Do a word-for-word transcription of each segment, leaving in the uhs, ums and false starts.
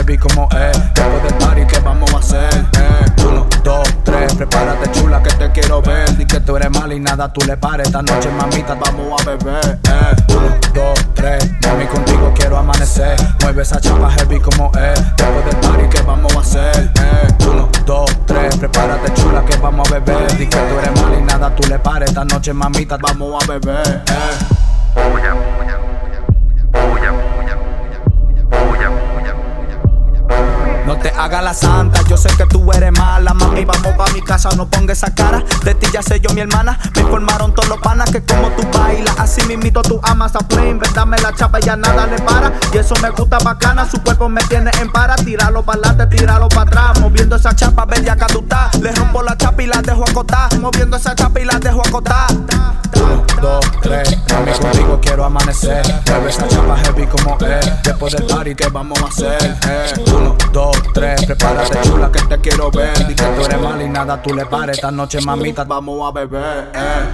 heavy como es. Después del party, ¿qué vamos a hacer? Eh. Uno, dos, tres, prepárate chula que te quiero ver. Di que tú eres mala y nada tú le pares. Esta noche mamita vamos a beber. Eh. Uno, dos, tres, mami contigo quiero amanecer. Mueve esa chapa heavy como es. Después del party, ¿qué vamos a hacer? Eh. Uno, dos, tres, prepárate chula que vamos a beber. Di que tú eres mala y nada tú le pares. Esta noche mamita vamos a beber. Eh. Puya, puya, puya, puya, puya, puya, puya. No te hagas la santa, yo sé que tú eres mala. Mami, vamos pa' mi casa, no ponga esa cara. De ti ya sé yo, mi hermana. Me informaron todos los panas que como tú bailas, así mismito tú amas a flame. Dame la chapa y ya nada le para. Y eso me gusta bacana, su cuerpo me tiene en para. Tíralo para adelante, tíralo para atrás. Moviendo esa chapa, bella caduta. Le rompo la chapa y la dejo acotar. Moviendo esa chapa y la dejo acotar. Uno, dos, tres, mami contigo quiero amanecer. Mueve esa chapa heavy como es. Después del party, ¿qué vamos a hacer? Eh. Uno, dos, tres, prepárate chula que te quiero ver. Di que tú eres mal y nada tú le pares. Esta noche mamita vamos a beber. Eh.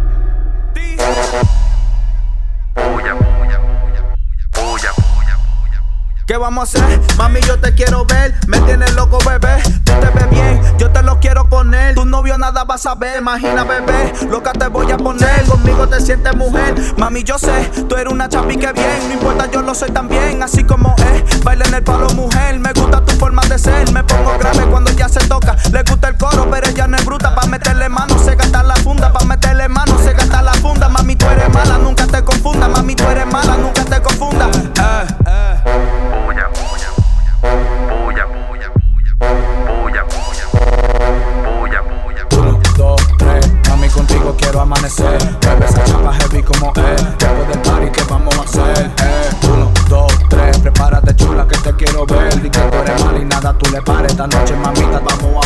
Puya, puya, puya, puya, puya, puya. ¿Qué vamos a hacer? Mami, yo te quiero ver. Me tienes loco, bebé. Tú te ves bien, yo te lo quiero poner. Tu novio nada va a saber. Imagina, bebé, loca te voy a poner. Conmigo te sientes mujer. Mami, yo sé, tú eres una chapi que bien. No importa, yo lo soy también. Así como es, baila en el palo, mujer. Me gusta tu forma de ser. Me pongo grave cuando ella se toca. Le gusta el coro, pero ella no es bruta. Pa' meterle mano, se gasta la funda. Pa' meterle mano, se gasta la funda. Mami, tú eres mala, nunca te confunda. Mami, tú eres mala, nunca te confunda. Eh, eh. Puya, puya, puya, puya, puya, puya, puya, puya. Uno, dos, tres, mami contigo quiero amanecer. Mueve esa chapa heavy como es. Después del party, ¿qué vamos a hacer? Eh. Uno, dos, tres, prepárate chula que te quiero ver. Di que tú eres mal y nada tú le pares. Esta noche mamita vamos a